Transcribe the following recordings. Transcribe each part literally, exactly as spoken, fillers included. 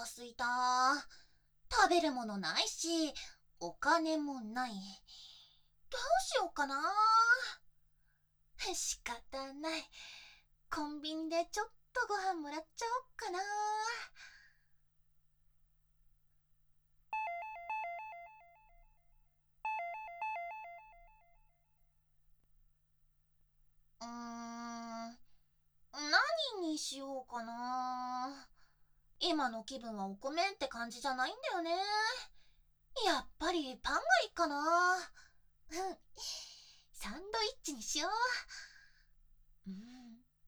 すいた。食べるものないし、お金もない。どうしようかな。仕方ない。コンビニでちょっとご飯もらっちゃおっかな。うーん、何にしようかな。今の気分はお米って感じじゃないんだよね。やっぱりパンがいいかな。うん、サンドイッチにしよう。うん、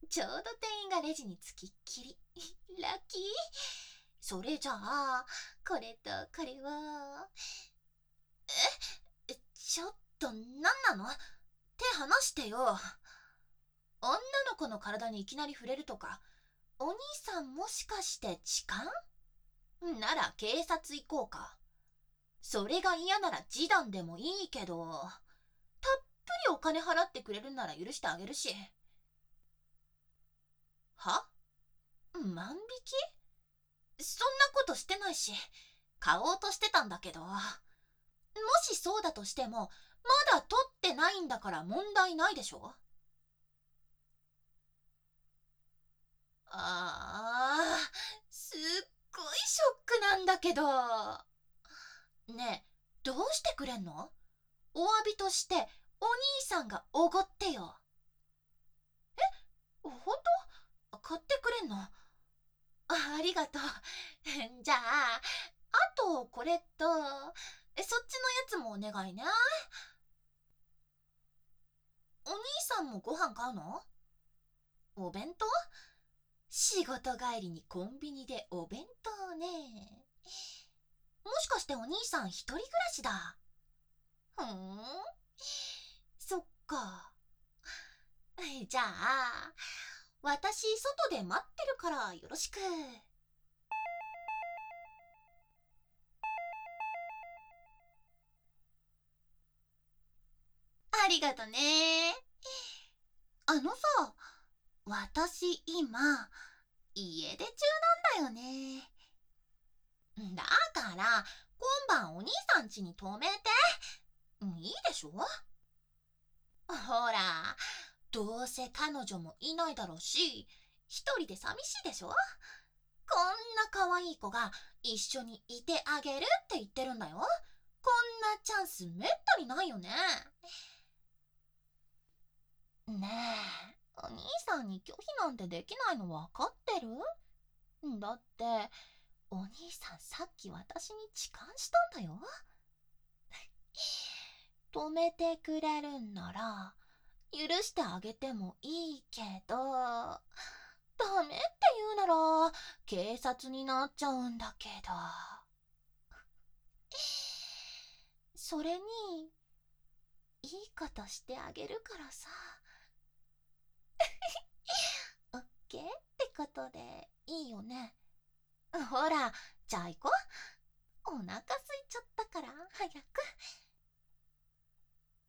ちょうど店員がレジにつきっきり。ラッキー。それじゃあ、これとこれを。え、ちょっと何なの？手離してよ。女の子の体にいきなり触れるとか、お兄さんもしかして痴漢？なら警察行こうか。それが嫌なら示談でもいいけど、たっぷりお金払ってくれるなら許してあげるし。は？万引き？そんなことしてないし、買おうとしてたんだけど、もしそうだとしても、まだ取ってないんだから問題ないでしょ？あー、すっごいショックなんだけど。ねえ、どうしてくれんの？お詫びとしてお兄さんがおごってよ。ほんと？買ってくれんの？あ、ありがとう。じゃあ、あとこれと、え、そっちのやつもお願いね。お兄さんもご飯買うの？お弁当？仕事帰りにコンビニでお弁当ね。もしかしてお兄さん一人暮らしだ。ふーん、そっか。じゃあ、私外で待ってるからよろしく。ありがとね。あのさ、私今、家出中なんだよね。だから、今晩お兄さん家に泊めて。いいでしょ？ほら、どうせ彼女もいないだろうし、一人で寂しいでしょ？こんな可愛い子が一緒にいてあげるって言ってるんだよ。こんなチャンスめったにないよね。ねえ、お兄さんに拒否なんてできないの分かってる？だって、お兄さんさっき私に痴漢したんだよ。止めてくれるんなら、許してあげてもいいけど、ダメって言うなら、警察になっちゃうんだけど。それに、いいことしてあげるからさ。オッケーってことでいいよね。ほら、じゃあ行こう。お腹空いちゃったから早く。